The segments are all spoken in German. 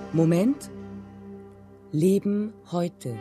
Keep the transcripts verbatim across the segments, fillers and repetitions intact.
Moment. Leben heute.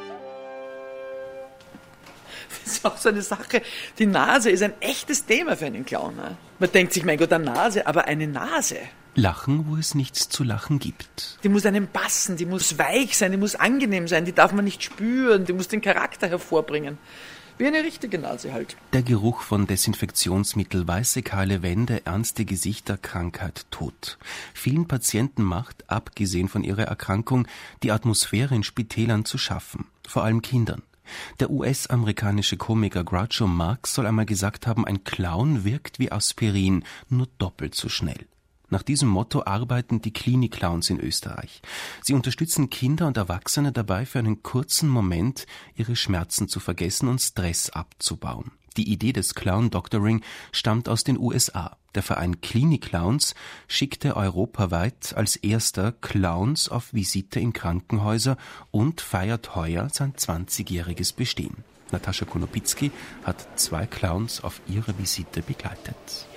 Das ist auch so eine Sache. Die Nase ist ein echtes Thema für einen Clown. Ne? Man denkt sich, mein Gott, eine Nase, aber eine Nase. Lachen, wo es nichts zu lachen gibt. Die muss einem passen, die muss weich sein, die muss angenehm sein, die darf man nicht spüren, die muss den Charakter hervorbringen. Wie eine richtige Nase halt. Der Geruch von Desinfektionsmittel, weiße kahle Wände, ernste Gesichter, Krankheit, Tod. Vielen Patienten macht, abgesehen von ihrer Erkrankung, die Atmosphäre in Spitälern zu schaffen. Vor allem Kindern. Der U S-amerikanische Komiker Groucho Marx soll einmal gesagt haben, ein Clown wirkt wie Aspirin, nur doppelt so schnell. Nach diesem Motto arbeiten die Klinik-Clowns in Österreich. Sie unterstützen Kinder und Erwachsene dabei, für einen kurzen Moment ihre Schmerzen zu vergessen und Stress abzubauen. Die Idee des Clown-Doctoring stammt aus den U S A. Der Verein Klinik-Clowns schickte europaweit als erster Clowns auf Visite in Krankenhäuser und feiert heuer sein zwanzigjähriges Bestehen. Natascha Konopitzky hat zwei Clowns auf ihrer Visite begleitet.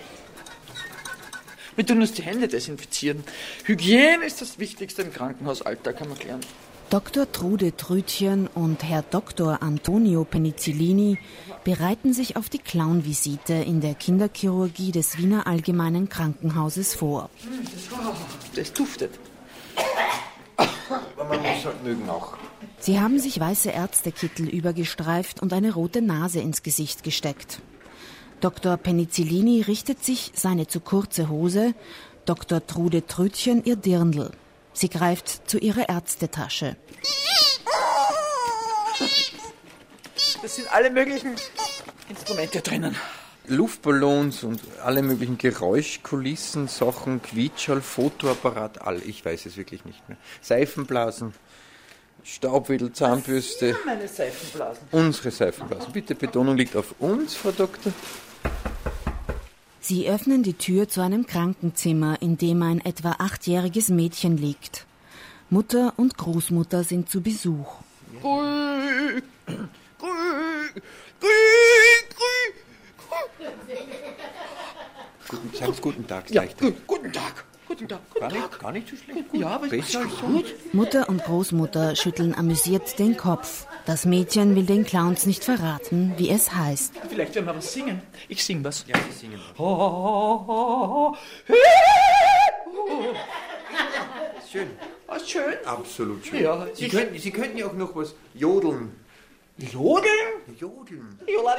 Wir tun uns die Hände desinfizieren. Hygiene ist das Wichtigste im Krankenhausalltag, kann man klären. Doktor Trude Trütchen und Herr Doktor Antonio Penicillini bereiten sich auf die Clown-Visite in der Kinderchirurgie des Wiener Allgemeinen Krankenhauses vor. Das duftet. Aber man muss halt mögen auch. Sie haben sich weiße Ärztekittel übergestreift und eine rote Nase ins Gesicht gesteckt. Doktor Penicillini richtet sich seine zu kurze Hose, Doktor Trude Trütchen ihr Dirndl. Sie greift zu ihrer Ärztetasche. Das sind alle möglichen Instrumente drinnen. Luftballons und alle möglichen Geräuschkulissen, Sachen, Quietschall, Fotoapparat, all, ich weiß es wirklich nicht mehr. Seifenblasen, Staubwedel, Zahnbürste. Das sind meine Seifenblasen. Unsere Seifenblasen. Bitte, Betonung liegt auf uns, Frau Doktor. Sie öffnen die Tür zu einem Krankenzimmer, in dem ein etwa achtjähriges Mädchen liegt. Mutter und Großmutter sind zu Besuch. Grü, grü, grü, grü. Guten, sagen Sie guten Tag. Ja, gu- guten Tag. Guten Tag. Gar nicht, gar nicht so schlecht. Ja, aber Besser als so. gut. Mutter und Großmutter schütteln amüsiert den Kopf. Das Mädchen will den Clowns nicht verraten, wie es heißt. Vielleicht werden wir was singen. Ich sing was. Ja, Sie singen. Schön. Ah, schön. Absolut schön. Ja, Sie, ich- könnten, Sie könnten ja auch noch was jodeln. Jodeln? Jodeln.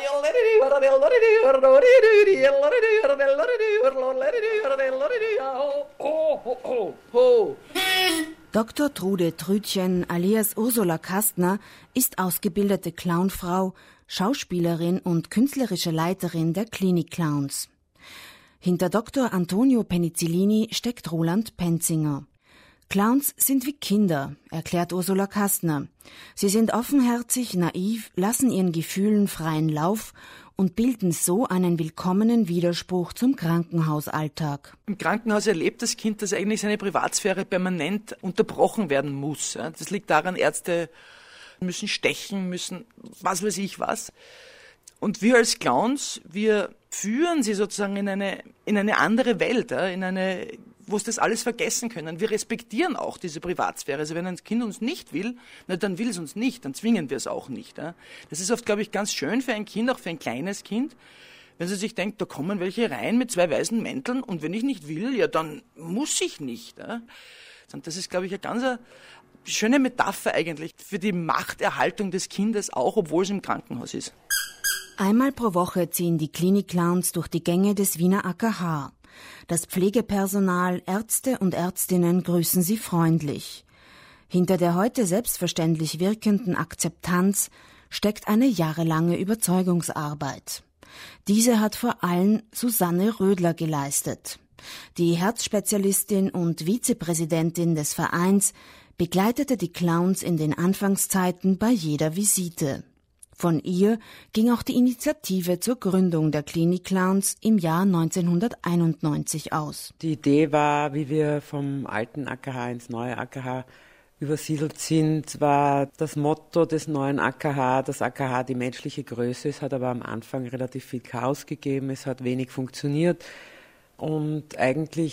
Doktor Trude Trütchen alias Ursula Kastner ist ausgebildete Clownfrau, Schauspielerin und künstlerische Leiterin der Klinik-Clowns. Hinter Doktor Antonio Penicillini steckt Roland Penzinger. Clowns sind wie Kinder, erklärt Ursula Kastner. Sie sind offenherzig, naiv, lassen ihren Gefühlen freien Lauf und bilden so einen willkommenen Widerspruch zum Krankenhausalltag. Im Krankenhaus erlebt das Kind, dass eigentlich seine Privatsphäre permanent unterbrochen werden muss. Das liegt daran, Ärzte müssen stechen, müssen was weiß ich was. Und wir als Clowns, wir führen sie sozusagen in eine, in eine andere Welt, in eine, wo sie das alles vergessen können. Wir respektieren auch diese Privatsphäre. Also wenn ein Kind uns nicht will, na, dann will es uns nicht, dann zwingen wir es auch nicht. Das ist oft, glaube ich, ganz schön für ein Kind, auch für ein kleines Kind, wenn sie sich denkt, da kommen welche rein mit zwei weißen Mänteln und wenn ich nicht will, ja, dann muss ich nicht. Und das ist, glaube ich, eine ganz eine schöne Metapher eigentlich für die Machterhaltung des Kindes, auch obwohl es im Krankenhaus ist. Einmal pro Woche ziehen die Klinik-Clowns durch die Gänge des Wiener A K H. Das Pflegepersonal, Ärzte und Ärztinnen grüßen sie freundlich. Hinter der heute selbstverständlich wirkenden Akzeptanz steckt eine jahrelange Überzeugungsarbeit. Diese hat vor allem Susanne Rödler geleistet. Die Herzspezialistin und Vizepräsidentin des Vereins begleitete die Clowns in den Anfangszeiten bei jeder Visite. Von ihr ging auch die Initiative zur Gründung der Klinik-Clowns im Jahr neunzehnhunderteinundneunzig aus. Die Idee war, wie wir vom alten A K H ins neue A K H übersiedelt sind, war das Motto des neuen A K H, das A K H die menschliche Größe. Es hat aber am Anfang relativ viel Chaos gegeben, es hat wenig funktioniert und eigentlich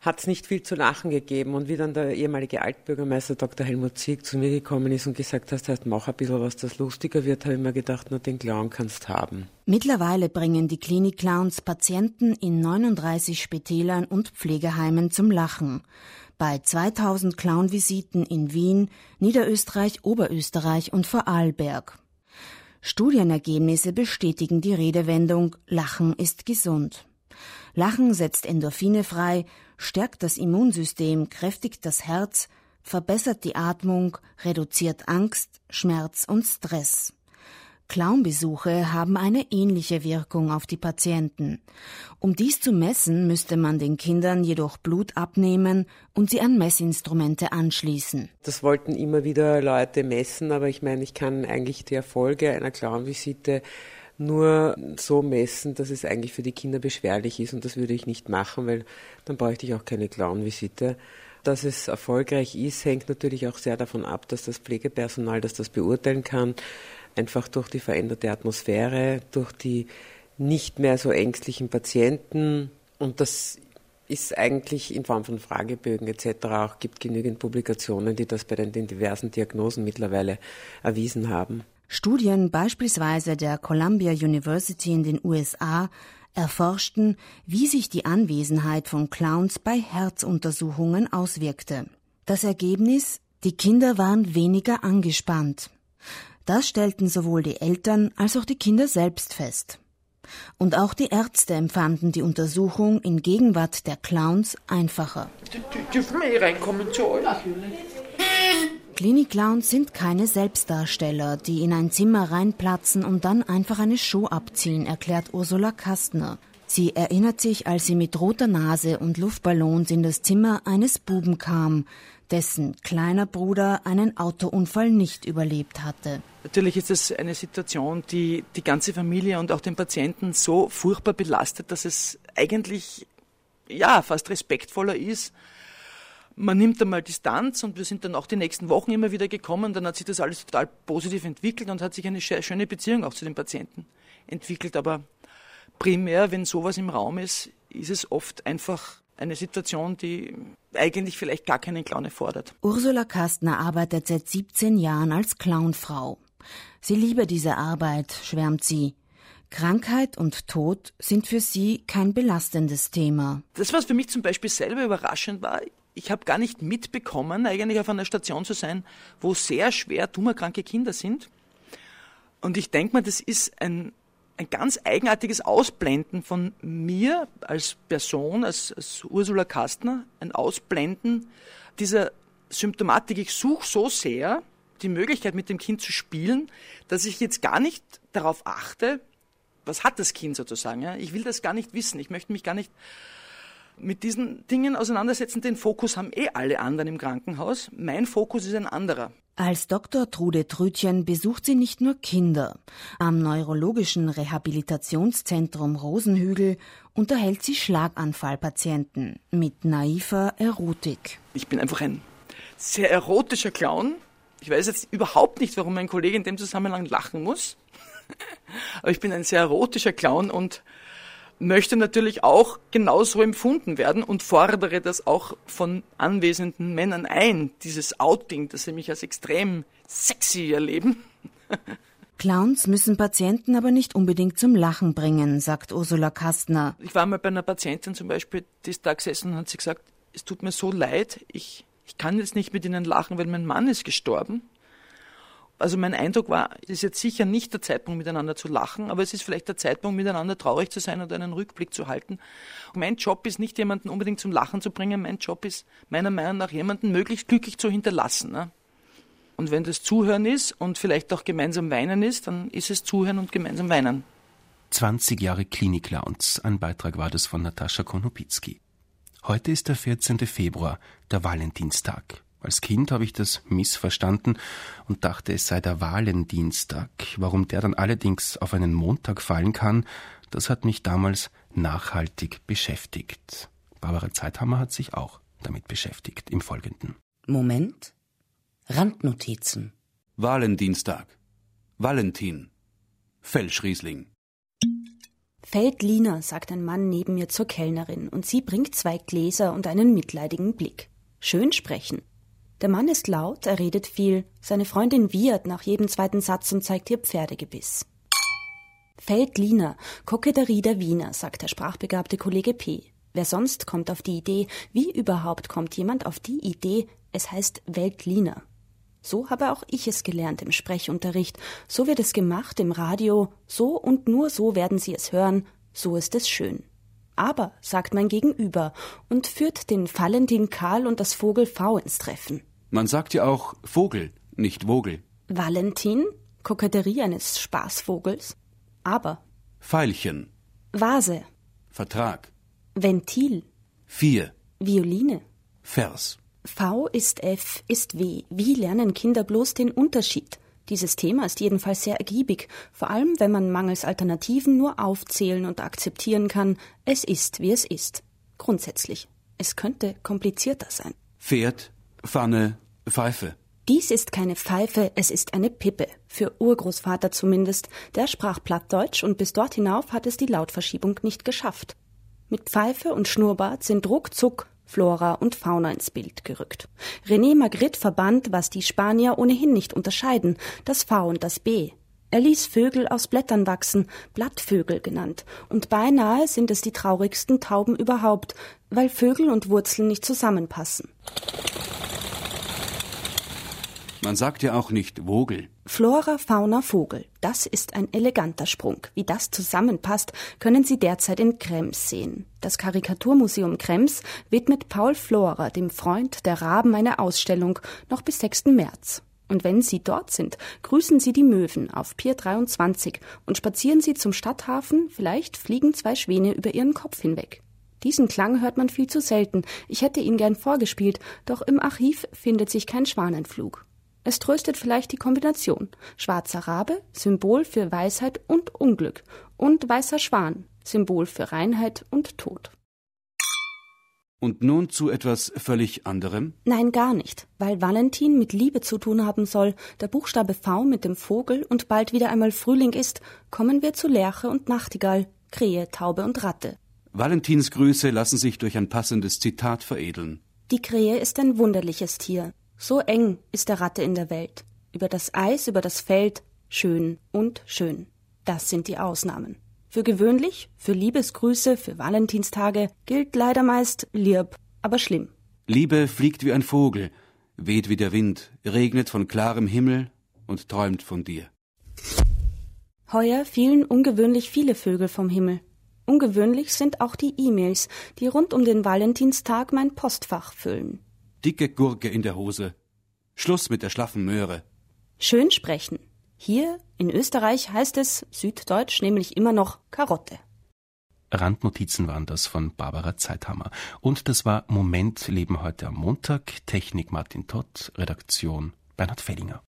hat es nicht viel zu lachen gegeben. Und wie dann der ehemalige Altbürgermeister Doktor Helmut Zieg zu mir gekommen ist und gesagt hat, mach ein bisschen was, das lustiger wird, habe ich mir gedacht, na, den Clown kannst haben. Mittlerweile bringen die Klinik-Clowns Patienten in neununddreißig Spitälern und Pflegeheimen zum Lachen. Bei zweitausend Clown-Visiten in Wien, Niederösterreich, Oberösterreich und Vorarlberg. Studienergebnisse bestätigen die Redewendung Lachen ist gesund. Lachen setzt Endorphine frei, stärkt das Immunsystem, kräftigt das Herz, verbessert die Atmung, reduziert Angst, Schmerz und Stress. Clownbesuche haben eine ähnliche Wirkung auf die Patienten. Um dies zu messen, müsste man den Kindern jedoch Blut abnehmen und sie an Messinstrumente anschließen. Das wollten immer wieder Leute messen, aber ich meine, ich kann eigentlich die Erfolge einer Clownvisite nur so messen, dass es eigentlich für die Kinder beschwerlich ist, und das würde ich nicht machen, weil dann bräuchte ich auch keine Clownvisite. Dass es erfolgreich ist, hängt natürlich auch sehr davon ab, dass das Pflegepersonal, das das beurteilen kann, einfach durch die veränderte Atmosphäre, durch die nicht mehr so ängstlichen Patienten, und das ist eigentlich in Form von Fragebögen et cetera auch, gibt genügend Publikationen, die das bei den, den diversen Diagnosen mittlerweile erwiesen haben. Studien beispielsweise der Columbia University in den U S A erforschten, wie sich die Anwesenheit von Clowns bei Herzuntersuchungen auswirkte. Das Ergebnis: Die Kinder waren weniger angespannt. Das stellten sowohl die Eltern als auch die Kinder selbst fest. Und auch die Ärzte empfanden die Untersuchung in Gegenwart der Clowns einfacher. Dürfen wir hier reinkommen zu euch? Klinik-Clowns sind keine Selbstdarsteller, die in ein Zimmer reinplatzen und dann einfach eine Show abziehen, erklärt Ursula Kastner. Sie erinnert sich, als sie mit roter Nase und Luftballons in das Zimmer eines Buben kam, dessen kleiner Bruder einen Autounfall nicht überlebt hatte. Natürlich ist es eine Situation, die die ganze Familie und auch den Patienten so furchtbar belastet, dass es eigentlich ja fast respektvoller ist. Man nimmt einmal Distanz, und wir sind dann auch die nächsten Wochen immer wieder gekommen. Dann hat sich das alles total positiv entwickelt und hat sich eine schöne Beziehung auch zu den Patienten entwickelt. Aber primär, wenn sowas im Raum ist, ist es oft einfach eine Situation, die eigentlich vielleicht gar keinen Clown erfordert. Ursula Kastner arbeitet seit siebzehn Jahren als Clownfrau. Sie liebe diese Arbeit, schwärmt sie. Krankheit und Tod sind für sie kein belastendes Thema. Das, was für mich zum Beispiel selber überraschend war, ich habe gar nicht mitbekommen, eigentlich auf einer Station zu sein, wo sehr schwer tumorkranke Kinder sind. Und ich denke mal, das ist ein, ein ganz eigenartiges Ausblenden von mir als Person, als, als Ursula Kastner, ein Ausblenden dieser Symptomatik. Ich suche so sehr die Möglichkeit, mit dem Kind zu spielen, dass ich jetzt gar nicht darauf achte, was hat das Kind sozusagen. Ja? Ich will das gar nicht wissen, ich möchte mich gar nicht mit diesen Dingen auseinandersetzen. Den Fokus haben eh alle anderen im Krankenhaus. Mein Fokus ist ein anderer. Als Doktor Trude Trütchen besucht sie nicht nur Kinder. Am Neurologischen Rehabilitationszentrum Rosenhügel unterhält sie Schlaganfallpatienten mit naiver Erotik. Ich bin einfach ein sehr erotischer Clown. Ich weiß jetzt überhaupt nicht, warum mein Kollege in dem Zusammenhang lachen muss. Aber ich bin ein sehr erotischer Clown und möchte natürlich auch genauso empfunden werden und fordere das auch von anwesenden Männern ein, dieses Outing, dass sie mich als extrem sexy erleben. Clowns müssen Patienten aber nicht unbedingt zum Lachen bringen, sagt Ursula Kastner. Ich war mal bei einer Patientin zum Beispiel, die ist da gesessen und hat sie gesagt, es tut mir so leid, ich, ich kann jetzt nicht mit Ihnen lachen, weil mein Mann ist gestorben. Also mein Eindruck war, es ist jetzt sicher nicht der Zeitpunkt, miteinander zu lachen, aber es ist vielleicht der Zeitpunkt, miteinander traurig zu sein und einen Rückblick zu halten. Und mein Job ist nicht, jemanden unbedingt zum Lachen zu bringen. Mein Job ist, meiner Meinung nach, jemanden möglichst glücklich zu hinterlassen. Ne? Und wenn das Zuhören ist und vielleicht auch gemeinsam weinen ist, dann ist es Zuhören und gemeinsam weinen. zwanzig Jahre Klinik-Clowns. Ein Beitrag war das von Natascha Konopitzky. Heute ist der vierzehnte Februar, der Valentinstag. Als Kind habe ich das missverstanden und dachte, es sei der Valentinstag. Warum der dann allerdings auf einen Montag fallen kann, das hat mich damals nachhaltig beschäftigt. Barbara Zeithammer hat sich auch damit beschäftigt im Folgenden. Moment. Randnotizen. Valentinstag. Valentin. Feldschriesling. Feldliner, sagt ein Mann neben mir zur Kellnerin, und sie bringt zwei Gläser und einen mitleidigen Blick. Schön sprechen. Der Mann ist laut, er redet viel. Seine Freundin wiehert nach jedem zweiten Satz und zeigt ihr Pferdegebiss. Feldliner, Koketterie der Wiener, sagt der sprachbegabte Kollege P. Wer sonst kommt auf die Idee, wie überhaupt kommt jemand auf die Idee, es heißt Weltliner. So habe auch ich es gelernt im Sprechunterricht. So wird es gemacht im Radio, so und nur so werden Sie es hören, so ist es schön. Aber, sagt mein Gegenüber und führt den Valentin Karl und das Vogel V ins Treffen. Man sagt ja auch Vogel, nicht Vogel. Valentin, Koketterie eines Spaßvogels. Aber. Veilchen. Vase. Vertrag. Ventil. Vier. Violine. Vers. V ist F, ist W. Wie lernen Kinder bloß den Unterschied? Dieses Thema ist jedenfalls sehr ergiebig, vor allem wenn man mangels Alternativen nur aufzählen und akzeptieren kann, es ist, wie es ist. Grundsätzlich. Es könnte komplizierter sein. Pferd, Pfanne, Pfeife. Dies ist keine Pfeife, es ist eine Pippe. Für Urgroßvater zumindest. Der sprach Plattdeutsch und bis dort hinauf hat es die Lautverschiebung nicht geschafft. Mit Pfeife und Schnurrbart sind ruckzuck Flora und Fauna ins Bild gerückt. René Magritte verband, was die Spanier ohnehin nicht unterscheiden, das V und das B. Er ließ Vögel aus Blättern wachsen, Blattvögel genannt, und beinahe sind es die traurigsten Tauben überhaupt, weil Vögel und Wurzeln nicht zusammenpassen. Man sagt ja auch nicht Vogel. Flora, Fauna, Vogel. Das ist ein eleganter Sprung. Wie das zusammenpasst, können Sie derzeit in Krems sehen. Das Karikaturmuseum Krems widmet Paul Flora, dem Freund der Raben, eine Ausstellung, noch bis sechsten März. Und wenn Sie dort sind, grüßen Sie die Möwen auf Pier dreiundzwanzig und spazieren Sie zum Stadthafen, vielleicht fliegen zwei Schwäne über Ihren Kopf hinweg. Diesen Klang hört man viel zu selten. Ich hätte ihn gern vorgespielt, doch im Archiv findet sich kein Schwanenflug. Es tröstet vielleicht die Kombination. Schwarzer Rabe, Symbol für Weisheit und Unglück. Und weißer Schwan, Symbol für Reinheit und Tod. Und nun zu etwas völlig anderem? Nein, gar nicht. Weil Valentin mit Liebe zu tun haben soll, der Buchstabe V mit dem Vogel und bald wieder einmal Frühling ist, kommen wir zu Lerche und Nachtigall, Krähe, Taube und Ratte. Valentins Grüße lassen sich durch ein passendes Zitat veredeln. Die Krähe ist ein wunderliches Tier. So eng ist der Ratte in der Welt. Über das Eis, über das Feld, schön und schön. Das sind die Ausnahmen. Für gewöhnlich, für Liebesgrüße, für Valentinstage gilt leider meist lieb, aber schlimm. Liebe fliegt wie ein Vogel, weht wie der Wind, regnet von klarem Himmel und träumt von dir. Heuer fielen ungewöhnlich viele Vögel vom Himmel. Ungewöhnlich sind auch die E-Mails, die rund um den Valentinstag mein Postfach füllen. Dicke Gurke in der Hose. Schluss mit der schlaffen Möhre. Schön sprechen. Hier in Österreich heißt es, süddeutsch, nämlich immer noch Karotte. Randnotizen waren das von Barbara Zeithammer. Und das war Moment Leben heute am Montag. Technik Martin Tott, Redaktion Bernhard Fellinger.